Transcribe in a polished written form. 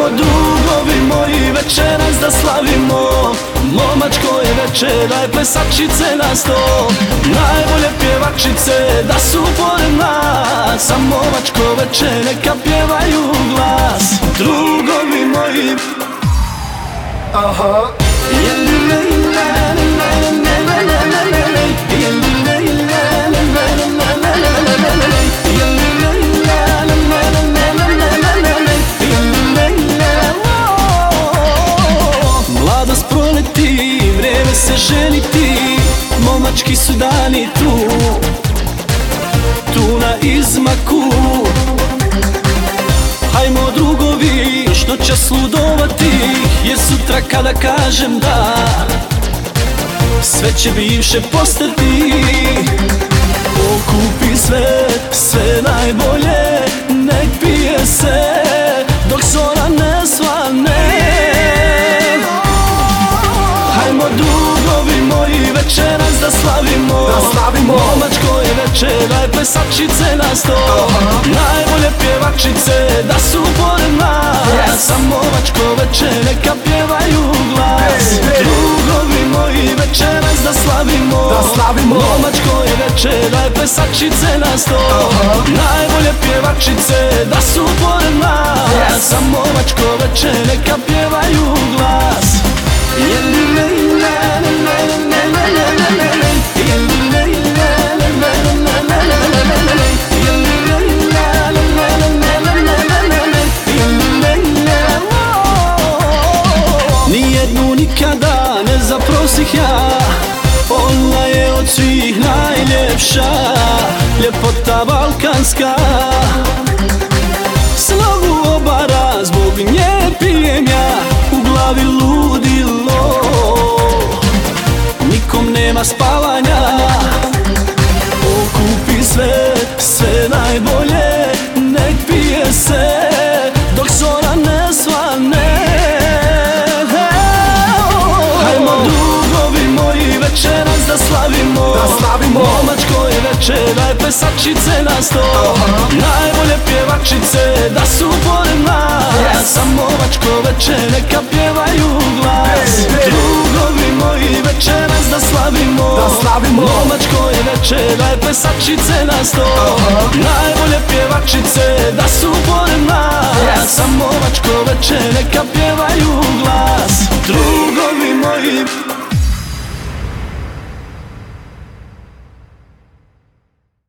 Hajmo drugovi moji večeras da slavimo, momačko je večer, daj plesačice na sto. Najbolje pjevačice da su pored nas, a momačko večer neka pjevaju glas. Drugovi moji, aha. Mladost proleti, vreme se ženiti, momački su dani tu, tu na izmaku. Hajmo drugovi još noćas ludovati, jer sutra kada kažem da, sve će bivše postati. Okupi sve, sve najbolje, nek pije se dok zora ne svane. Hajmo drugovi moji večeras da slavimo, momačko je večer, daj plesačice na sto. Najbolje pjevačice da su pored nas, a momačko večer neka pjevaju glas. Drugovi moji večeras da slavimo, momačko je večer, daj plesačice na sto. Najbolje pjevačice da su pored nas, a momačko večer neka pjevaju glas. Nijednu nikada ne zaprosih ja, ona je od svih najljepša, ljepota balkanska. Slavu obara, zbog nje pijem ja, u glavi ludilo, nikom nema spavanja. Okupi sve, sve najbolje, nek pije se dok zora ne svane. Hajmo drugovi moji večeras da slavimo, momačko je večer, daj plesačice na sto. Najbolje pjevačice da su pored nas, a momačko večer neka pjevaju glas. Drugovi moji večeras da slavimo, momačko je večer, daj plesačice na sto. Najbolje pjevačice da su pored nas, a momačko večer neka pjevaju glas. Drugovi moji